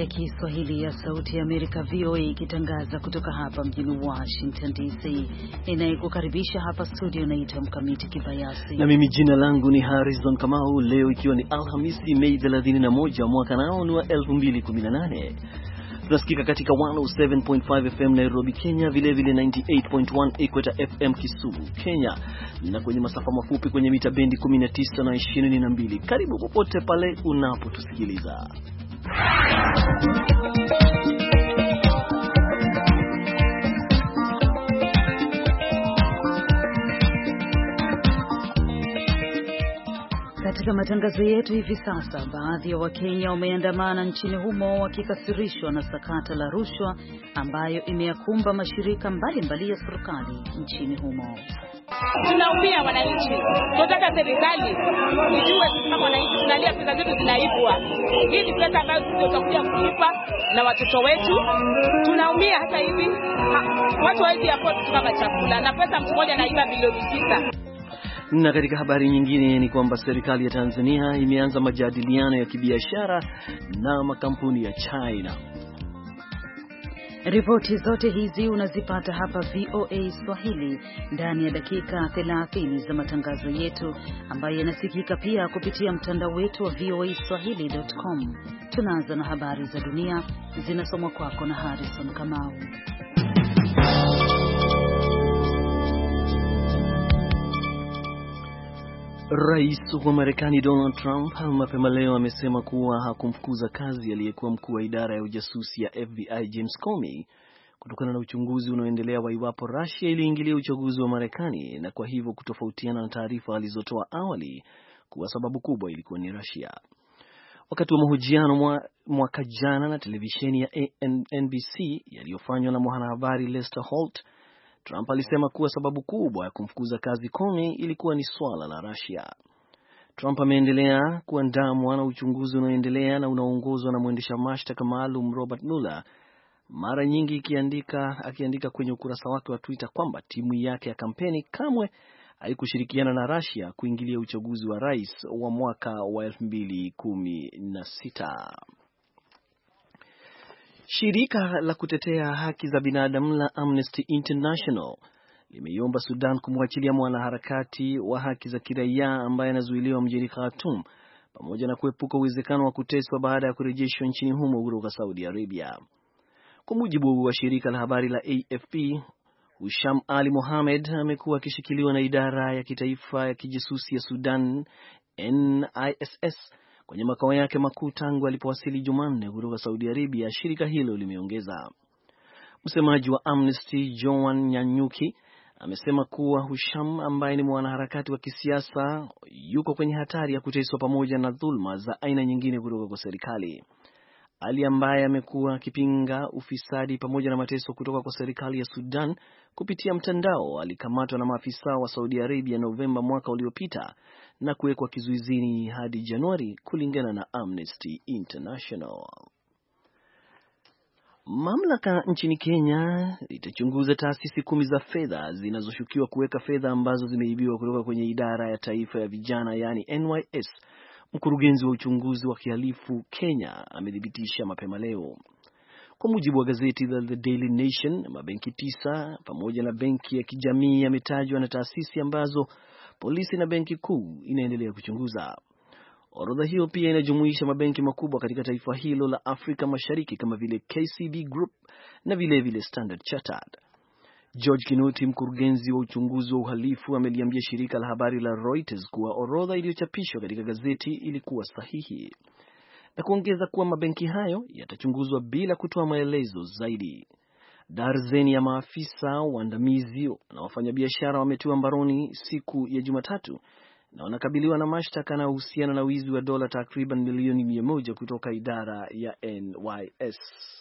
ya Kiswahili ya Sauti ya Amerika VOA ikitangaza kutoka hapa mjini Washington DC. Ninayekukaribisha hapa studio naitwa Mkamiti Kibayasi. Na mimi jina langu ni Harrison Kamau. Leo ikiwa ni Alhamisi Mei 31 mwaka nao ni wa 2018. Tunasikika katika 107.5 FM Nairobi, Kenya, vile vile 98.1 Equator FM Kisumu, Kenya, na kwenye masafa mafupi kwenye mita bendi 19 na 22. Karibu popote pale unapotusikiliza. Katika matangazo yetu hivi sasa, baadhi ya Wakenya wameandamana nchini humo wakikasirishwa na sakata la rushwa ambayo imeyakumba mashirika mbalimbali ya serikali nchini humo. Tunaumia wananchi. Tunataka serikali ijue kama wananchi tunalia, pesa zetu zinaibwa. Hii ni pesa ambayo sisi tutakuja kulipa na watoto wetu. Tunaumia hata hivi. Watu hawezi afford kama chakula na pesa mtu mmoja anaiba bilioni 6. Na katika habari nyingine ni kwamba serikali ya Tanzania imeanza majadiliano ya kibiashara na makampuni ya China. Ripoti zote hizi unazipata hapa VOA Swahili ndani ya dakika 30 za matangazo yetu ambayo yanasikika pia kupitia mtandao wetu wa voaswahili.com. Tunaanza na habari za dunia zinasomwa kwako na Harrison Kamau. Rais wa Marekani Donald Trump mapema leo amesema kuwa hakumfukuza kazi aliyekuwa mkuu wa idara ya ujasusi ya FBI James Comey kutokana na uchunguzi unaoendelea wa iwapo Russia iliingilia uchaguzi wa Marekani, na kwa hivyo kutofautiana na taarifa alizotoa awali kuwa sababu kubwa ilikuwa ni Russia. Wakati wa mahojiano mwaka jana na televisheni ya NBC yaliyofanywa na mwanahabari Lester Holt, Trump alisema kuwa sababu kubwa ya kumfukuza kazi Comey ilikuwa ni swala la Russia. Trump ameendelea kuandamwa na uchunguzi unaoendelea na unaoongozwa na mwendesha mashtaka maalum Robert Mueller, mara nyingi akiandika kwenye ukurasa wake wa Twitter kwamba timu yake ya kampeni kamwe haikushirikiana na Russia kuingilia uchaguzi wa rais wa mwaka wa 2016. Shirika la kutetea haki za binadamu la Amnesty International limeiomba Sudan kumwachilia mwanaharakati wa haki za kiraia ambaye anazuiliwa mjini Khartoum, pamoja na kuepuka uwezekano wa kuteswa baada ya kurejeshwa nchini humo kutoka Saudi Arabia. Kwa mujibu wa shirika la habari la AFP, Husham Ali Mohamed amekuwa akishikiliwa na idara ya kitaifa ya kijasusi ya Sudan NISS kwenye makao yake makuu tangu alipowasili Jumanne kutoka Saudi Arabia, shirika hilo limeongeza. Msemaji wa Amnesty Joan Nyanyuki amesema kuwa Husham, ambaye ni mwanaharakati wa kisiasa, yuko kwenye hatari ya kuteswa pamoja na dhulma za aina nyingine kutoka kwa serikali. Ali, ambaye amekuwa akipinga ufisadi pamoja na mateso kutoka kwa serikali ya Sudan kupitia mtandao, alikamatwa na maafisa wa Saudi Arabia Novemba mwaka uliopita na kuwekwa kizuizini hadi Januari, kulingana na Amnesty International. Mamlaka nchini Kenya itachunguza taasisi 10 za fedha zinazoshukiwa kuweka fedha ambazo zimeibiwa kutoka kwenye idara ya taifa ya vijana, yani NYS. Mkurugenzi wa uchunguzi wa kihalifu Kenya amethibitisha mapema leo. Kwa mujibu wa gazeti la The Daily Nation, mabenki 9 pamoja na benki ya kijamii yametajwa na taasisi ambazo polisi na benki kuu inaendelea kuchunguza. Orodha hiyo pia inajumuisha mabenki makubwa katika taifa hilo la Afrika Mashariki kama vile KCB Group na vile Standard Chartered. George Kinoti, mkurugenzi wa uchunguzi wa uhalifu, ameliambia shirika la habari la Reuters kuwa orodha iliyochapishwa katika gazeti ilikuwa sahihi, na kuongeza kuwa mabenki hayo yatachunguzwa bila kutoa maelezo zaidi. Darzeni ya maafisa waandamizi na wafanyabiashara wametiwa mbaroni siku ya Jumatatu na wanakabiliwa na mashtaka yanayohusiana na wizi wa dola takriban milioni 100 kutoka idara ya NYS.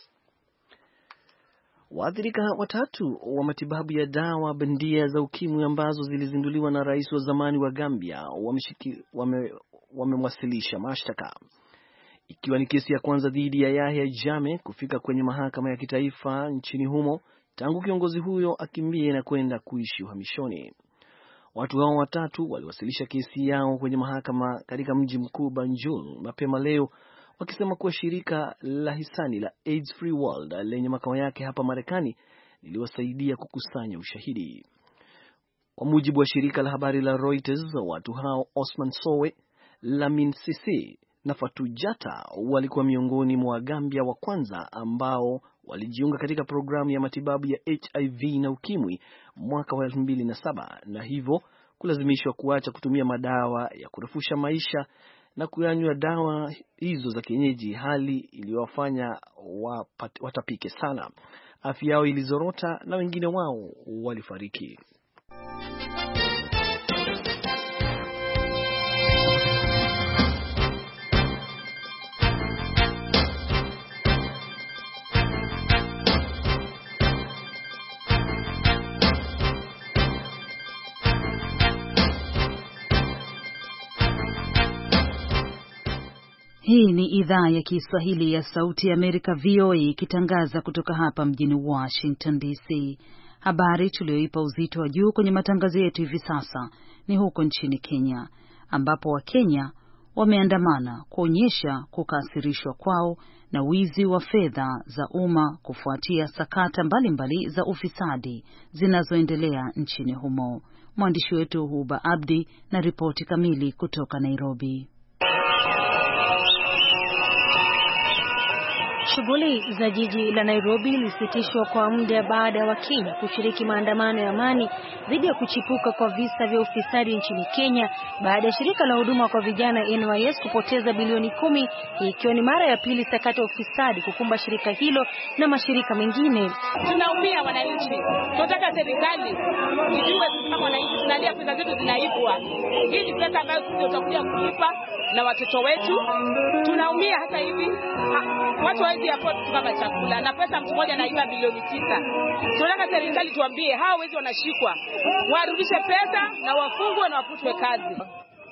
Waathirika 3 wa matibabu ya dawa bandia za ukimwi ambazo zilizinduliwa na rais wa zamani wa Gambia wamewasilisha mashtaka, ikiwa ni kesi ya kwanza dhidi ya Yahya Jammeh kufika kwenye mahakama ya kitaifa nchini humo tangu kiongozi huyo akimbie na kwenda kuishi uhamishoni. Watu hao 3 waliwasilisha kesi yao kwenye mahakama katika mji mkuu Banjul mapema leo, wakisema kuwa shirika la hisani la AIDS Free World lenye makao yake hapa Marekani liliwasaidia kukusanya ushahidi. Kwa mujibu wa shirika la habari la Reuters, watu hao Osman Sowe, Lamin Sisi na Fatu Jata walikuwa miongoni mwa Gambia wa kwanza ambao walijiunga katika programu ya matibabu ya HIV na ukimwi mwaka wa 2007 na hivyo kulazimishwa kuacha kutumia madawa ya kurefusha maisha na kuyanywa dawa hizo za kienyeji, hali iliyowafanya watapike sana. Afya yao ilizorota na wengine wao walifariki. Hii ni idhaa ya Kiswahili ya Sauti ya Amerika VOA ikitangaza kutoka hapa mjini Washington DC. Habari tulioipa uzito wa juu kwenye matangazo yetu hivi sasa ni huko nchini Kenya, ambapo Wakenya wameandamana kuonyesha kukasirishwa kwao na wizi wa fedha za umma kufuatia sakata mbalimbali za ufisadi zinazoendelea nchini humo. Mwandishi wetu Huba Abdi na ripoti kamili kutoka Nairobi. Shughuli za jiji la Nairobi ilisitishwa kwa muda baada ya Wakenya kushiriki maandamano ya amani dhidi ya kuchipuka kwa visa vya ufisadi nchini Kenya baada ya shirika la huduma kwa vijana NYS kupoteza bilioni 10, ikiwa ni mara ya pili sakata ya ufisadi kukumba shirika hilo na mashirika mengine. Tunaumia wananchi. Tunataka serikali ijue kama wananchi tunalia pesa zetu zinaibwa. Hii ni pesa ambayo sisi tutakuja kulipa na watoto wetu. Tunaumia hata hivi. Watu hawezi afford kama chakula na pesa mtu mmoja anaiba bilioni 9. Tunataka serikali tuambie hao wezi wanashikwa, warudishe pesa na wafungwe na wafutwe kazi.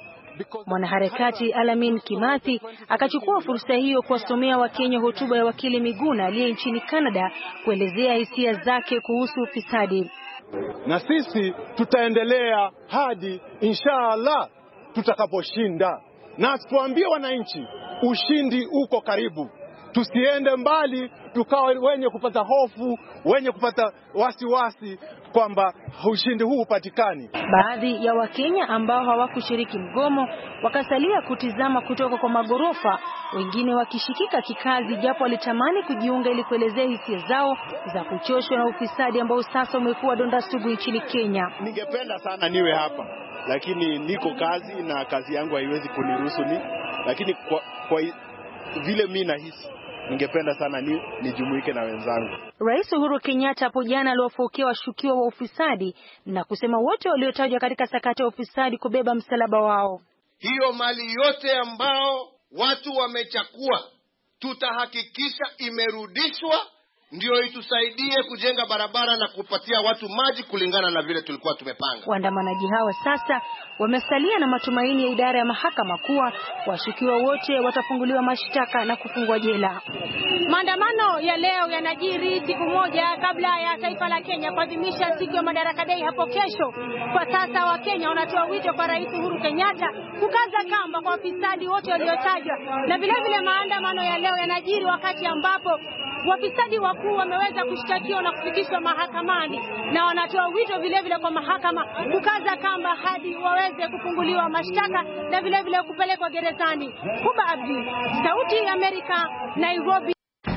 Mwanaharakati Alamin Kimathi akachukua fursa hiyo kuwasomea Wakenya hotuba ya wakili Miguna aliye nchini Canada kuelezea hisia zake kuhusu ufisadi. Na sisi tutaendelea hadi inshallah tutakaposhinda. Na tuambie wananchi ushindi uko karibu. Tusiende mbali tukawa wenye kupata hofu, wenye kupata wasiwasi kwamba ushindi huu upatikani. Baadhi ya Wakenya ambao hawakushiriki mgomo wakasalia kutizama kutoka kwa magorofa, wengine wakishikika kikazi japo walitamani kujiunga ili kuelezea hisia zao za kuchoshwa na ufisadi ambao sasa umekuwa donda sugu nchini Kenya. Ningependa sana niwe hapa, lakini niko kazi na kazi yangu haiwezi kuniruhusu lakini kwa vile mimi nahisi ningependa sana nijumuike na wenzangu. Rais Uhuru Kenyatta hapo jana aliwafokea washukiwa wa ufisadi na kusema wote waliotajwa katika sakata ya ufisadi kubeba msalaba wao. Hiyo mali yote ambao watu wamechakua tutahakikisha imerudishwa, ndio itusaidie kujenga barabara na kupatia watu maji kulingana na vile tulikuwa tumepanga. Waandamanaji hawa sasa wamesalia na matumaini ya idara ya mahakama kuwa washukiwa wote watafunguliwa mashtaka na kufungwa jela. Maandamano ya leo yanajiri siku moja kabla ya taifa la Kenya kuadhimisha siku ya Madaraka Day hapo kesho. Kwa sasa Wakenya wanatoa wito kwa Rais Uhuru Kenyatta kukaza kamba kwa wafisadi wote waliotajwa, na vile vile maandamano ya leo yanajiri wakati ambapo wafisadi wakuu wameweza kushtakiwa na kufikishwa mahakamani, na wanatoa wito vile vile kwa mahakama kukaza kamba hadi waweze kufunguliwa mashtaka na vile vile kupelekwa gerezani. Huba Abdi, Sauti ya Amerika, Nairobi.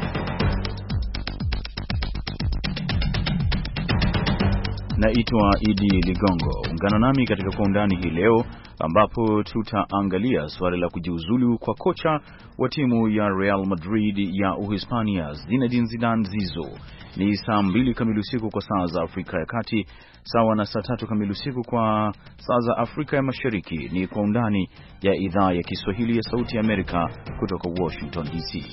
Naitwa Idi Ligongo. Ungana nami katika Kwa Undani hii leo, ambapo tutaangalia suala la kujiuzulu kwa kocha wa timu ya Real Madrid ya Uhispania Zinedine Zidane Zizo. Ni saa 2 kamili usiku kwa saa za Afrika ya Kati, sawa na saa 3 kamili usiku kwa saa za Afrika ya Mashariki. Ni Kwa Undani ya idhaa ya Kiswahili ya Sauti ya Amerika kutoka Washington DC.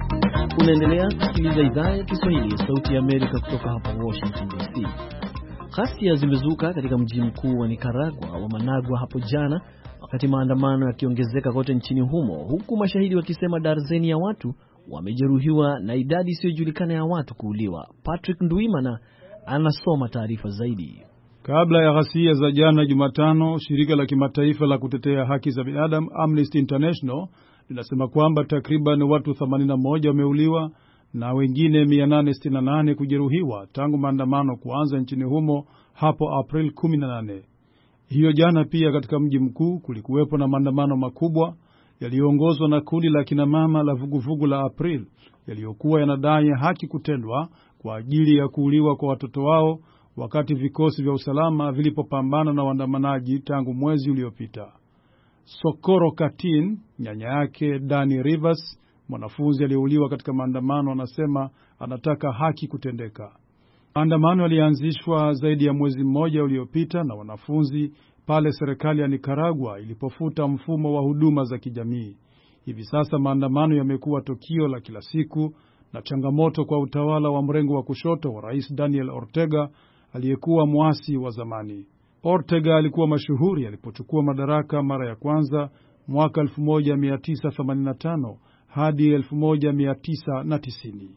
Unaendelea kusikiliza idhaa ya Kiswahili ya Sauti ya Amerika kutoka hapa Washington DC. Ghasia zimezuka katika mji mkuu wa Nicaragua wa Managua hapo jana, wakati maandamano yakiongezeka kote nchini humo, huku mashahidi wakisema darzeni ya watu wamejeruhiwa na idadi isiyojulikana ya watu kuuliwa. Patrick Nduimana anasoma taarifa zaidi. Kabla ya ghasia za jana Jumatano, shirika la kimataifa la kutetea haki za binadamu Amnesty International linasema kwamba takriban watu 81 wameuliwa na wengine 868 kujeruhiwa tangu maandamano kuanza nchini humo hapo April 18. Hiyo jana pia katika mji mkuu kulikuwepo na maandamano makubwa yaliyoongozwa na kundi la kina mama la vuguvugu la April yaliyokuwa yanadai haki kutendwa kwa ajili ya kuuliwa kwa watoto wao wakati vikosi vya usalama vilipopambana na waandamanaji tangu mwezi uliopita. Socorro Katin, nyanya yake Dani Rivers, mwanafunzi aliyeuliwa katika maandamano, anasema anataka haki kutendeka. Maandamano yalianzishwa zaidi ya mwezi mmoja uliopita na wanafunzi pale serikali ya Nicaragua ilipofuta mfumo wa huduma za kijamii. Hivi sasa maandamano yamekuwa tukio la kila siku na changamoto kwa utawala wa mrengo wa kushoto wa Rais Daniel Ortega aliyekuwa muasi wa zamani. Ortega alikuwa mashuhuri alipochukua madaraka mara ya kwanza mwaka 1985 hadi 1990.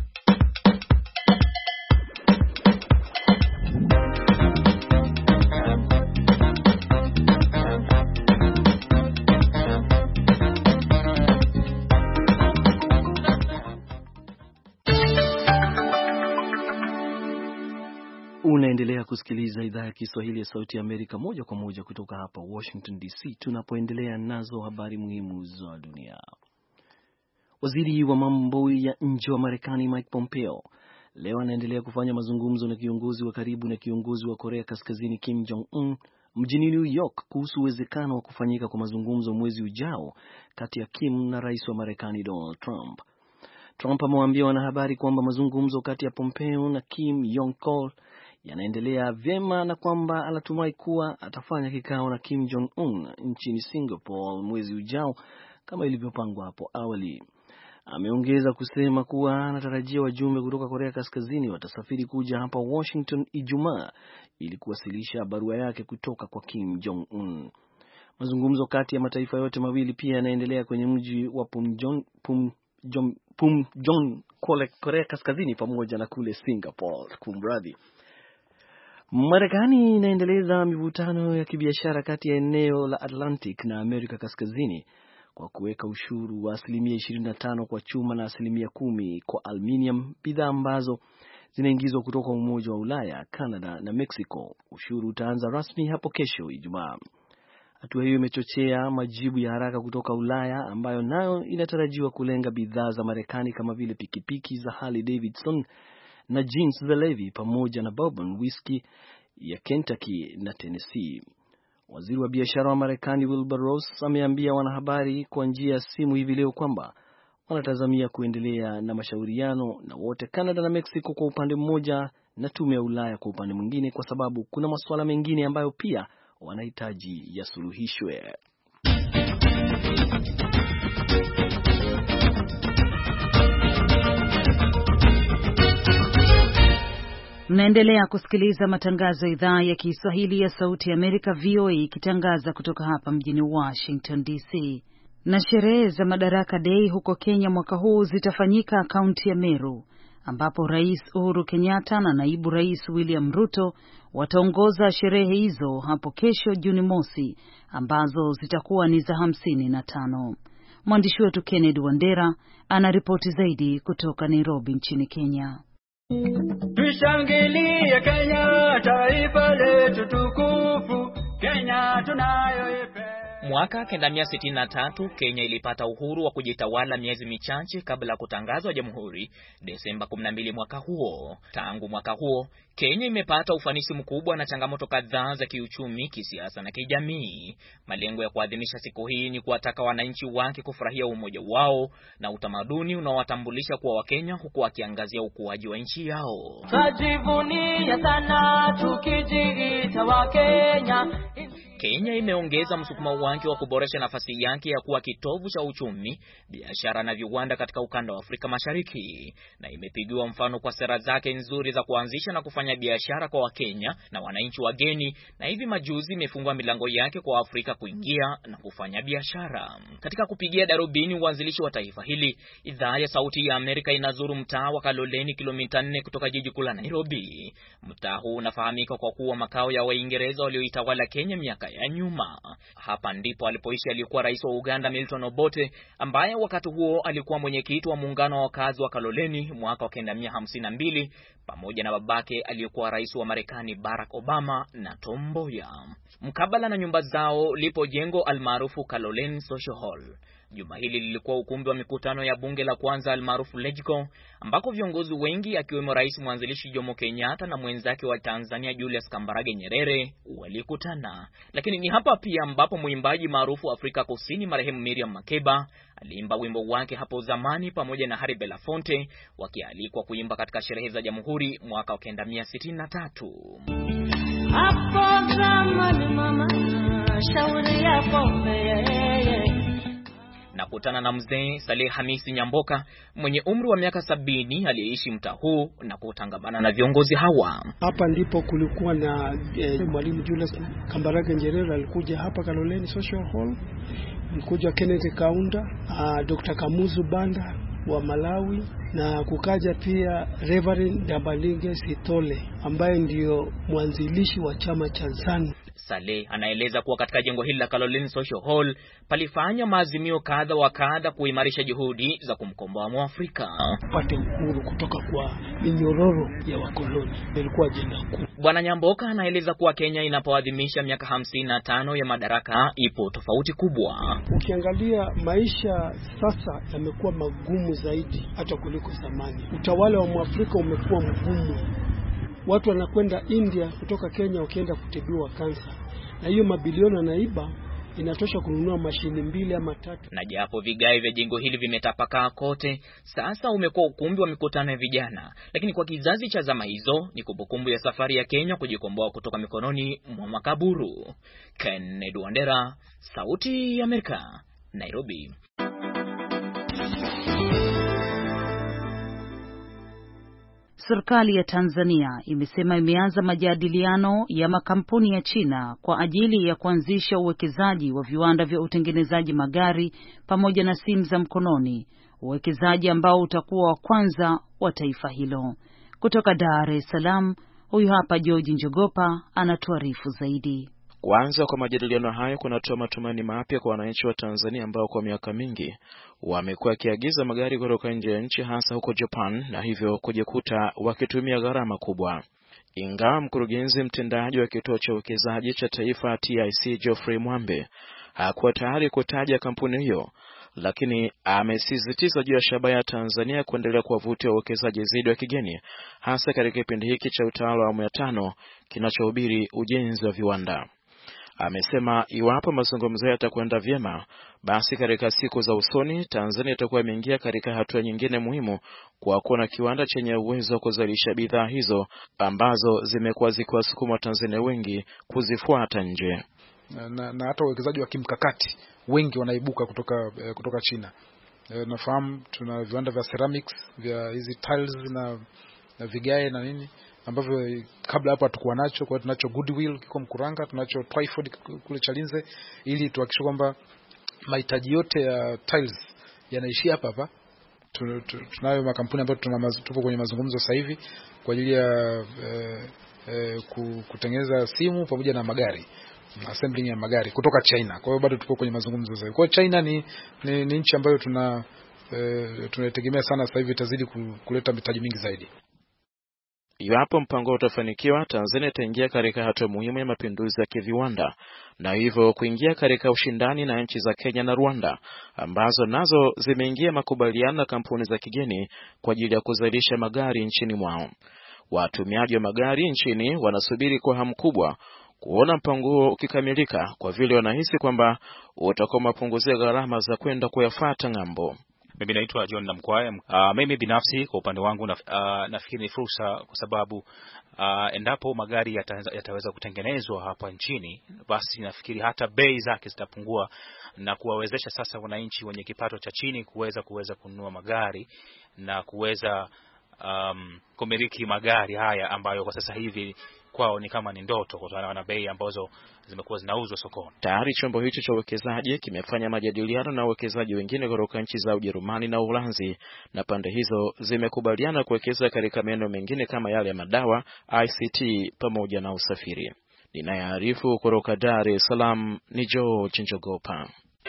Unaendelea kusikiliza idhaa ya Kiswahili ya Sauti ya Amerika moja kwa moja kutoka hapa Washington DC, tunapoendelea nazo habari muhimu za dunia. Waziri wa mambo ya nje wa Marekani Mike Pompeo leo anaendelea kufanya mazungumzo na kiongozi wa karibu na kiongozi wa Korea Kaskazini Kim Jong-un mjini New York kuhusu uwezekano wa kufanyika kwa mazungumzo mwezi ujao kati ya Kim na rais wa Marekani Donald Trump. Trump amewaambia wanahabari kwamba mazungumzo kati ya Pompeo na Kim Jong-un yanaendelea vyema na kwamba anatumai kuwa atafanya kikao na Kim Jong-un nchini Singapore mwezi ujao kama ilivyopangwa hapo awali. Ameongeza kusema kuwa anatarajia wajumbe kutoka Korea Kaskazini watasafiri kuja hapa Washington Ijumaa ili kuwasilisha barua yake kutoka kwa Kim Jong-un. Mazungumzo kati ya mataifa yote mawili pia yanaendelea kwenye mji wa Punjong, Korea Kaskazini pamoja na kule Singapore. Kumradhi. Marekani inaendeleza mivutano ya kibiashara kati ya eneo la Atlantic na Amerika Kaskazini kwa kuweka ushuru wa 25% kwa chuma na 10% kwa aluminium, bidhaa ambazo zinaingizwa kutoka Umoja wa Ulaya, Canada na Mexico. Ushuru utaanza rasmi hapo kesho Ijumaa. Hatua hiyo imechochea majibu ya haraka kutoka Ulaya ambayo nayo inatarajiwa kulenga bidhaa za Marekani kama vile pikipiki za Harley Davidson na jeans za Levi pamoja na bourbon whisky ya Kentucky na Tennessee. Waziri wa biashara wa Marekani Wilbur Ross ameambia wanahabari kwa njia ya simu hivi leo kwamba wanatazamia kuendelea na mashauriano na wote Canada na Mexico kwa upande mmoja na tume ya Ulaya kwa upande mwingine, kwa sababu kuna masuala mengine ambayo pia wanahitaji yasuluhishwe. Mnaendelea kusikiliza matangazo ya idhaa ya Kiswahili ya Sauti ya Amerika VOA ikitangaza kutoka hapa mjini Washington DC. Na sherehe za Madaraka Day huko Kenya mwaka huu zitafanyika kaunti ya Meru, ambapo Rais Uhuru Kenyatta na Naibu Rais William Ruto wataongoza sherehe hizo hapo kesho Juni mosi, ambazo zitakuwa ni za 55. Mwandishi wetu Kennedy Wandera anaripoti zaidi kutoka Nairobi nchini Kenya. Tushangilie Kenya, taifa letu tukufu, Kenya tunayoipenda. Mwaka 1963 Kenya ilipata uhuru wa kujitawala miezi michache kabla ya kutangazwa jamhuri Desemba 12 mwaka huo. Tangu mwaka huo, Kenya imepata ufanisi mkubwa na changamoto kadhaa za kiuchumi, kisiasa na kijamii. Malengo ya kuadhimisha siku hii ni kuwataka wananchi wake kufurahia umoja wao na utamaduni unaowatambulisha kuwa Wakenya, huku wakiangazia ukuaji wa nchi yao. Tujivunie sana tukijiita Wakenya. Kenya imeongeza msukumo wake wa kuboresha nafasi yake ya kuwa kitovu cha uchumi, biashara na viwanda katika ukanda wa Afrika Mashariki, na imepigiwa mfano kwa sera zake nzuri za kuanzisha na kufanya biashara kwa Wakenya na wananchi wageni, na hivi majuzi imefungua milango yake kwa Afrika kuingia na kufanya biashara. Katika kupigia darubini uanzilishi wa taifa hili, idhaa ya Sauti ya Amerika inazuru mtaa wa Kaloleni, kilomita 4 kutoka jiji kuu la Nairobi. Mtaa huu unafahamika kwa kuwa makao ya Waingereza walioitawala Kenya miaka ya nyuma. Hapa ndipo alipoishi aliyekuwa rais wa Uganda Milton Obote, ambaye wakati huo alikuwa mwenyekiti wa muungano wa wakazi wa Kaloleni mwaka wa 1952, pamoja na babake aliyekuwa rais wa Marekani Barack Obama na Tom Mboya. Mkabala na nyumba zao lipo jengo almaarufu Kaloleni Social Hall. Jumba hili lilikuwa ukumbi wa mikutano ya bunge la kwanza almaarufu Legco, ambako viongozi wengi akiwemo rais mwanzilishi Jomo Kenyatta na mwenzake wa Tanzania Julius Kambarage Nyerere walikutana. Lakini ni hapa pia ambapo mwimbaji maarufu Afrika Kusini marehemu Miriam Makeba aliimba wimbo wake hapo zamani pamoja na Harry Belafonte, wakialikwa kuimba katika sherehe za Jamhuri mwaka wa 1963. Hapo zamani mama shauri ya pombe. Nakutana na mzee Saleh Hamisi Nyamboka mwenye umri wa miaka 70 aliyeishi mtaa huu na kutangamana na viongozi hawa. Hapa ndipo kulikuwa na Mwalimu Julius Kambarage Nyerere alikuja hapa Kaloleni Social Hall. Alikuja Kenneth Kaunda, Dr. Kamuzu Banda wa Malawi, na kukaja pia Reverend Dabalinge Sitole ambaye ndio mwanzilishi wa chama cha ZANU. Saleh anaeleza kuwa katika jengo hili la Kaloleni Social Hall palifanya maazimio kadha wa kadha kuimarisha juhudi za kumkomboa Mwafrika pate uhuru kutoka kwa minyororo ya wakoloni. Ilikuwa ajenda kuu. Bwana Nyamboka anaeleza kuwa Kenya inapoadhimisha miaka 55 ya madaraka ipo tofauti kubwa. Ukiangalia maisha sasa yamekuwa magumu zaidi hata kuliko zamani. Utawala wa Mwafrika umekuwa mgumu. Watu wanakwenda India kutoka Kenya wakienda kutibiwa kansa. Na hiyo mabilioni anaiba inatosha kununua mashini 2 ama 3. Na japo vigae vya jengo hili vimetapakaa kote, sasa umekuwa ukumbi wa mikutano ya vijana. Lakini kwa kizazi cha zama hizo ni kumbukumbu ya safari ya Kenya kujikomboa kutoka mikononi mwa makaburu. Kennedy Wandera, Sauti ya Amerika, Nairobi. Serikali ya Tanzania imesema imeanza majadiliano ya makampuni ya China kwa ajili ya kuanzisha uwekezaji wa viwanda vya utengenezaji magari pamoja na simu za mkononi, uwekezaji ambao utakuwa wa kwanza wa taifa hilo. Kutoka Dar es Salaam, huyu hapa George Njogopa anatuarifu zaidi. Kuanza kwa majadiliano hayo kunatoa matumaini mapya kwa wananchi wa Tanzania ambao kwa miaka mingi wamekuwa wakiagiza magari kutoka nje ya nchi, hasa huko Japan, na hivyo kujikuta wakitumia gharama kubwa. Ingawa mkurugenzi mtendaji wa kituo cha uwekezaji cha taifa TIC Geoffrey Mwambe hakuwa tayari kutaja kampuni hiyo, lakini amesisitiza juu ya shabaha ya Tanzania kuendelea kuwavutia wawekezaji zaidi wa kigeni, hasa katika kipindi hiki cha utawala wa awamu ya 5 kinachohubiri ujenzi wa viwanda. Amesema iwapo mazungumzo yatakwenda vyema, basi katika siku za usoni Tanzania itakuwa imeingia katika hatua nyingine muhimu kwa kuwa na kiwanda chenye uwezo wa kuzalisha bidhaa hizo ambazo zimekuwa zikiwasukuma Tanzania wengi kuzifuata nje. Na hata wawekezaji wa kimkakati wengi wanaibuka kutoka China. Nafahamu tuna viwanda vya ceramics, vya hizi tiles na vigae na nini ambavyo kabla hapo hatukuwa nacho. Kwa hiyo tunacho Goodwill kiko Mkuranga, tunacho Twyford kule Chalinze, ili tuhakikishe kwamba mahitaji yote ya tiles yanaishia hapa. Tunayo makampuni ambayo tupo kwenye mazungumzo sasa hivi kwa ajili ya kutengeneza simu pamoja na magari, assembling ya magari kutoka China. Kwa hiyo bado tupo kwenye mazungumzo sasa hivi. Kwa hiyo China ni nchi ambayo tunategemea sana sasa hivi itazidi kuleta mitaji mingi zaidi. Iwapo mpango utafanikiwa, Tanzania itaingia katika hatua muhimu ya mapinduzi ya kiviwanda, na hivyo kuingia katika ushindani na nchi za Kenya na Rwanda ambazo nazo zimeingia makubaliano na kampuni za kigeni kwa ajili ya kuzalisha magari nchini mwao. Watumiaji wa magari nchini wanasubiri kwa hamu kubwa kuona mpango huo ukikamilika, kwa vile wanahisi kwamba utakuwa mapunguzia gharama za kwenda kuyafuata ng'ambo. Mimi naitwa John Namkwaya. Mimi binafsi kwa upande wangu nafikiri ni fursa, kwa sababu endapo magari yataweza kutengenezwa hapa nchini, basi nafikiri hata bei zake zitapungua na kuwawezesha sasa wananchi wenye kipato cha chini kuweza kununua magari na kuweza kumiliki magari haya ambayo kwa sasa hivi kwao ni kama ni ndoto kutokana na bei ambazo zimekuwa zinauzwa sokoni. Tayari chombo hicho cha uwekezaji kimefanya majadiliano na wawekezaji wengine kutoka nchi za Ujerumani na Uholanzi, na pande hizo zimekubaliana kuwekeza katika maeneo mengine kama yale ya madawa, ICT pamoja na usafiri. Ninayearifu kutoka Dar es Salaam ni George Njogopa.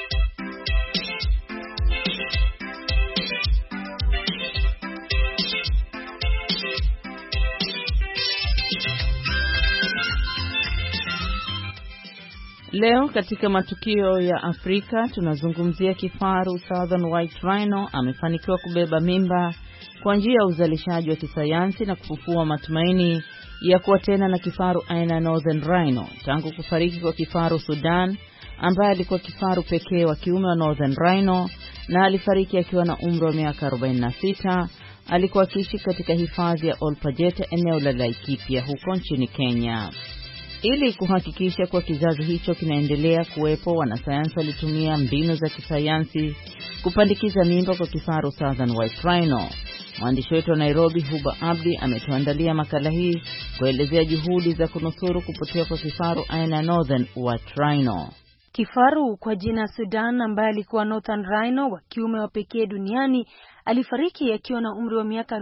Leo katika matukio ya Afrika tunazungumzia kifaru Southern White Rhino amefanikiwa kubeba mimba kwa njia ya uzalishaji wa kisayansi na kufufua matumaini ya kuwa tena na kifaru aina Northern Rhino tangu kufariki kwa kifaru Sudan ambaye alikuwa kifaru pekee wa kiume wa Northern Rhino na alifariki akiwa na umri wa miaka 46. Alikuwa akiishi katika hifadhi ya Olpajeta eneo la Laikipia huko nchini Kenya. Ili kuhakikisha kwa kizazi hicho kinaendelea kuwepo, wanasayansi walitumia mbinu za kisayansi kupandikiza mimba kwa kifaru Southern White Rhino. Mwandishi wetu wa Nairobi Huba Abdi ametuandalia makala hii kuelezea juhudi za kunusuru kupotea kwa kifaru aina Northern White Rhino. Kifaru kwa jina Sudan ambaye alikuwa Northern Rhino wa kiume wa pekee duniani alifariki akiwa na umri wa miaka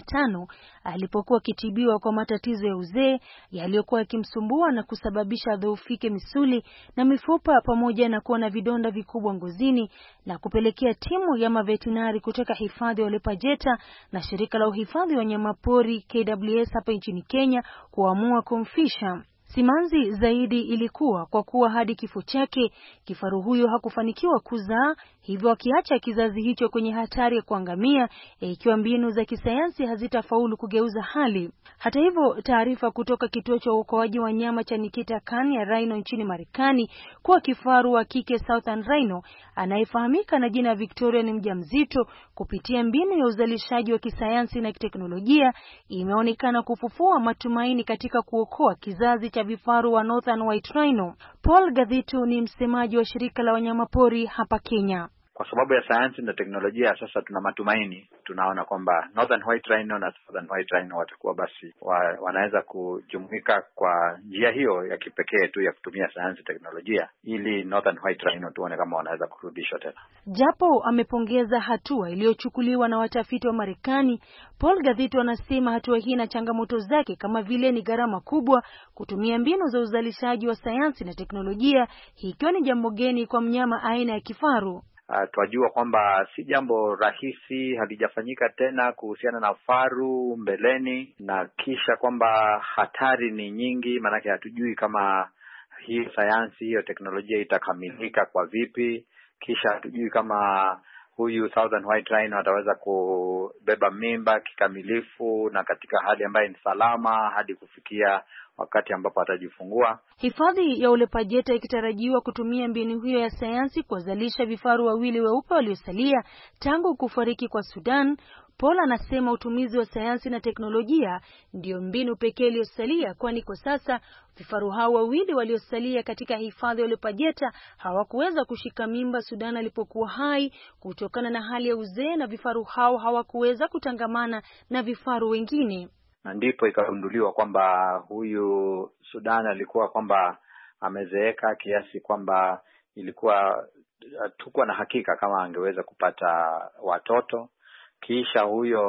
45 alipokuwa akitibiwa kwa matatizo ya uzee yaliyokuwa yakimsumbua na kusababisha adhoofike misuli na mifupa pamoja na kuwa na vidonda vikubwa ngozini, na kupelekea timu ya mavetinari kutoka hifadhi ya Olpajeta na shirika la uhifadhi wa wanyamapori KWS hapa nchini Kenya kuamua kumfisha. Simanzi zaidi ilikuwa kwa kuwa hadi kifo chake kifaru huyo hakufanikiwa kuzaa, hivyo akiacha kizazi hicho kwenye hatari ya kuangamia ikiwa mbinu za kisayansi hazitafaulu kugeuza hali. Hata hivyo, taarifa kutoka kituo cha uokoaji wa nyama cha Nikita Khan ya Rhino nchini Marekani kuwa kifaru wa kike Southern Rhino anayefahamika na jina Victoria ni mjamzito kupitia mbinu ya uzalishaji wa kisayansi na teknolojia imeonekana kufufua matumaini katika kuokoa kizazi cha vifaru wa Northern White Rhino. Paul Gathitu ni msemaji wa shirika la wanyamapori hapa Kenya. Kwa sababu ya sayansi na teknolojia sasa tuna matumaini, tunaona kwamba Northern White Rhino na Southern White Rhino watakuwa basi wanaweza kujumuika kwa njia hiyo ya kipekee tu ya kutumia sayansi teknolojia ili Northern White Rhino tuone kama wanaweza kurudishwa tena. Japo amepongeza hatua iliyochukuliwa na watafiti wa Marekani, Paul Gathitu anasema hatua hii na changamoto zake kama vile ni gharama kubwa kutumia mbinu za uzalishaji wa sayansi na teknolojia, ikiwa ni jambo geni kwa mnyama aina ya kifaru. Twajua kwamba si jambo rahisi, halijafanyika tena kuhusiana na faru mbeleni, na kisha kwamba hatari ni nyingi, maanake hatujui kama hii sayansi, hiyo teknolojia itakamilika kwa vipi. Kisha hatujui kama huyu Southern White Rhino ataweza kubeba mimba kikamilifu na katika hali ambayo ni salama hadi kufikia wakati ambapo atajifungua. Hifadhi ya Olpajeta ikitarajiwa kutumia mbinu hiyo ya sayansi kuzalisha vifaru wawili weupe waliosalia tangu kufariki kwa Sudan. Paul anasema utumizi wa sayansi na teknolojia ndio mbinu pekee iliyosalia, kwani kwa sasa vifaru hao wawili waliosalia katika hifadhi ya Olpajeta hawakuweza kushika mimba Sudan alipokuwa hai kutokana na hali ya uzee, na vifaru hao hawakuweza kutangamana na vifaru wengine. Na ndipo ikagunduliwa kwamba huyu Sudan alikuwa kwamba amezeeka kiasi kwamba ilikuwa hatukuwa na hakika kama angeweza kupata watoto. Kisha huyo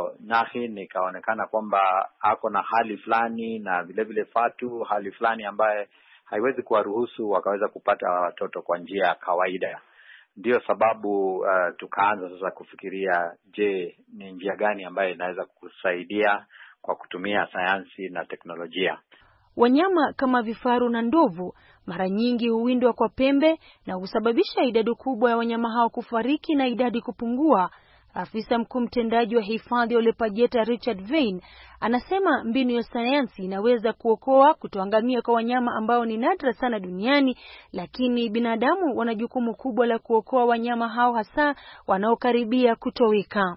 Nahin ikaonekana kwamba ako na hali fulani na vile vile Fatu hali fulani ambaye haiwezi kuwaruhusu wakaweza kupata watoto kwa njia ya kawaida. Ndio sababu tukaanza sasa kufikiria, je, ni njia gani ambayo inaweza kusaidia kwa kutumia sayansi na teknolojia. Wanyama kama vifaru na ndovu mara nyingi huwindwa kwa pembe na husababisha idadi kubwa ya wanyama hao kufariki na idadi kupungua. Afisa mkuu mtendaji wa hifadhi ya Olepajeta Richard Vein anasema mbinu ya sayansi inaweza kuokoa kutoangamia kwa wanyama ambao ni nadra sana duniani, lakini binadamu wana jukumu kubwa la kuokoa wanyama hao hasa wanaokaribia kutoweka.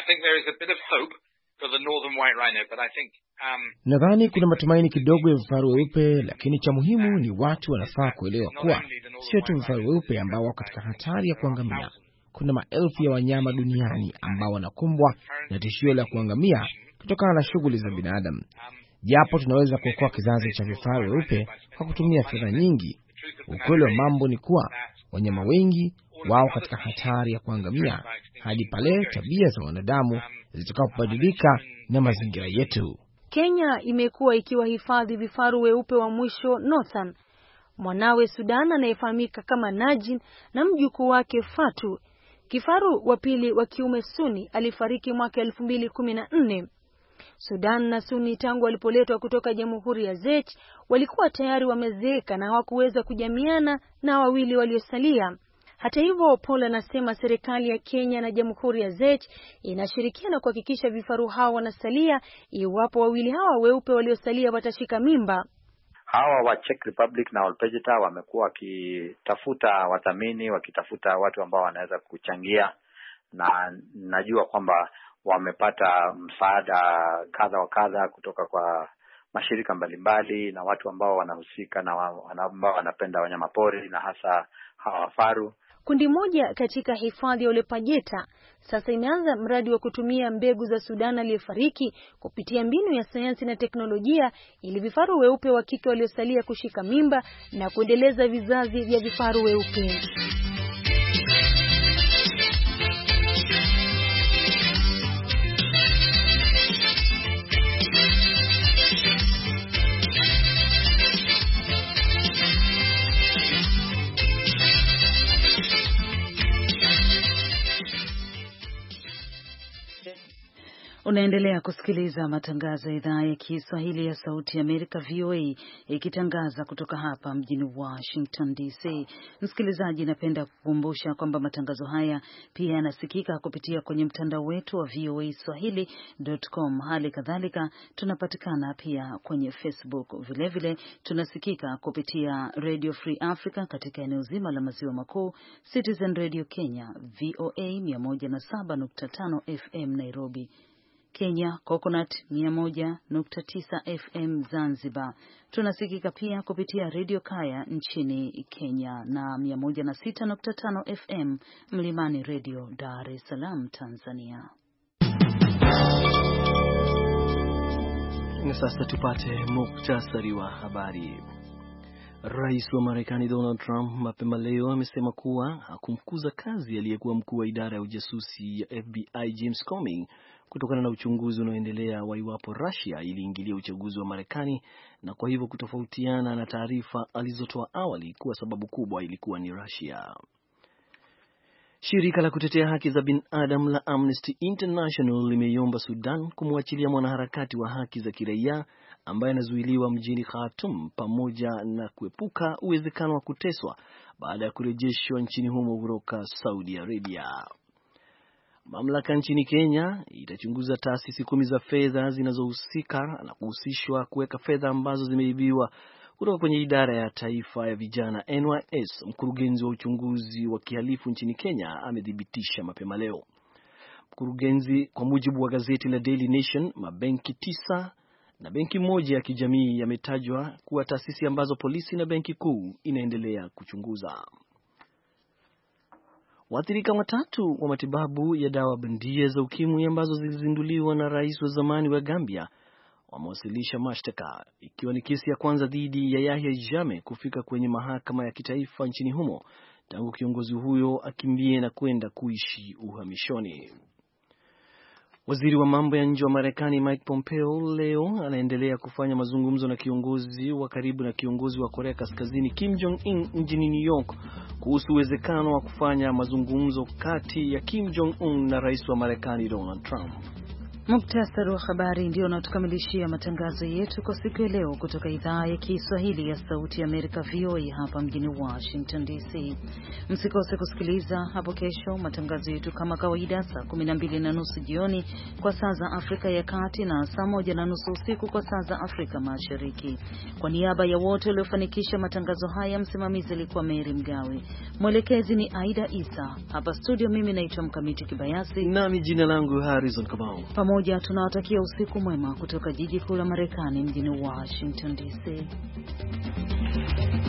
Nadhani kuna matumaini kidogo ya vifaru weupe, lakini cha muhimu ni watu wanafaa kuelewa kuwa sio tu vifaru weupe ambao wako katika hatari ya kuangamia. Kuna maelfu ya wanyama duniani ambao wanakumbwa na tishio la kuangamia kutokana na shughuli za binadamu. Japo tunaweza kuokoa kizazi cha vifaru weupe kwa kutumia fedha nyingi, ukweli wa mambo ni kuwa wanyama wengi wao katika hatari ya kuangamia hadi pale tabia za wanadamu zitakapobadilika na mazingira yetu. Kenya imekuwa ikiwahifadhi vifaru weupe wa mwisho Northern. Mwanawe Sudan anayefahamika kama Najin na mjukuu wake Fatu. Kifaru wa pili wa kiume Suni alifariki mwaka 2014. Sudan na Suni tangu walipoletwa kutoka Jamhuri ya Czech walikuwa tayari wamezeeka na hawakuweza kujamiana na wawili waliosalia. Hata hivyo, Paul anasema serikali ya Kenya na Jamhuri ya Czech inashirikiana kuhakikisha vifaru hao wanasalia iwapo wawili hawa weupe waliosalia watashika mimba. Hawa wa Czech Republic na Olepajeta wamekuwa wakitafuta wathamini, wakitafuta watu ambao wanaweza kuchangia, na najua kwamba wamepata msaada kadha wa kadha kutoka kwa mashirika mbalimbali na watu ambao wanahusika na ambao wanapenda wanyamapori na hasa hawa faru. Kundi moja katika hifadhi ya Olepajeta sasa imeanza mradi wa kutumia mbegu za Sudan aliyefariki kupitia mbinu ya sayansi na teknolojia ili vifaru weupe wa kike waliosalia kushika mimba na kuendeleza vizazi vya vifaru weupe. Unaendelea kusikiliza matangazo ya idhaa ya Kiswahili ya Sauti ya Amerika VOA ikitangaza kutoka hapa mjini Washington DC. Msikilizaji, napenda kukumbusha kwamba matangazo haya pia yanasikika kupitia kwenye mtandao wetu wa voaswahili.com. Hali kadhalika tunapatikana pia kwenye Facebook. Vilevile tunasikika kupitia Radio Free Africa katika eneo zima la Maziwa Makuu, Citizen Radio Kenya, VOA 107.5 FM Nairobi Kenya, Coconut 101.9 FM Zanzibar. Tunasikika pia kupitia Radio Kaya nchini Kenya na 106.5 FM Mlimani Radio Dar es Salaam Tanzania. Na sasa tupate muktasari wa habari. Rais wa Marekani Donald Trump mapema leo amesema kuwa hakumfukuza kazi aliyekuwa mkuu wa idara ya ujasusi ya FBI James Comey kutokana na uchunguzi unaoendelea wa iwapo Russia iliingilia uchaguzi wa Marekani, na kwa hivyo kutofautiana na taarifa alizotoa awali kuwa sababu kubwa ilikuwa ni Russia. Shirika la kutetea haki za binadamu la Amnesty International limeiomba Sudan kumwachilia mwanaharakati wa haki za kiraia ambaye anazuiliwa mjini Khartoum pamoja na kuepuka uwezekano wa kuteswa baada ya kurejeshwa nchini humo kutoka Saudi Arabia. Mamlaka nchini Kenya itachunguza taasisi 10 za fedha zinazohusika na kuhusishwa kuweka fedha ambazo zimeibiwa kutoka kwenye idara ya taifa ya vijana NYS. Mkurugenzi wa uchunguzi wa kihalifu nchini Kenya amethibitisha mapema leo. Mkurugenzi, kwa mujibu wa gazeti la Daily Nation, mabenki 9 na benki moja ya kijamii yametajwa kuwa taasisi ambazo polisi na benki kuu inaendelea kuchunguza. Waathirika 3 wa matibabu ya dawa bandia za ukimwi ambazo zilizinduliwa na rais wa zamani wa Gambia wamewasilisha mashtaka, ikiwa ni kesi ya kwanza dhidi ya Yahya Jammeh kufika kwenye mahakama ya kitaifa nchini humo tangu kiongozi huyo akimbie na kwenda kuishi uhamishoni. Waziri wa mambo ya nje wa Marekani Mike Pompeo leo anaendelea kufanya mazungumzo na kiongozi wa karibu na kiongozi wa Korea Kaskazini Kim Jong-un mjini New York kuhusu uwezekano wa kufanya mazungumzo kati ya Kim Jong-un na rais wa Marekani Donald Trump. Muktasari wa habari ndio unatukamilishia matangazo yetu kwa siku ya leo kutoka idhaa ya Kiswahili ya Sauti ya Amerika VOA hapa mjini Washington DC. Msikose kusikiliza hapo kesho matangazo yetu kama kawaida saa 12:30 jioni kwa saa za Afrika ya Kati na saa 1:30 usiku kwa saa za Afrika Mashariki. Kwa niaba ya wote waliofanikisha matangazo haya, msimamizi alikuwa Mary Mgawe. Mwelekezi ni Aida Isa. Hapa studio mimi naitwa Mkamiti Kibayasi. Nami jina langu Harrison Kamau. Pamoja tunawatakia usiku mwema kutoka jiji kuu la Marekani mjini Washington DC.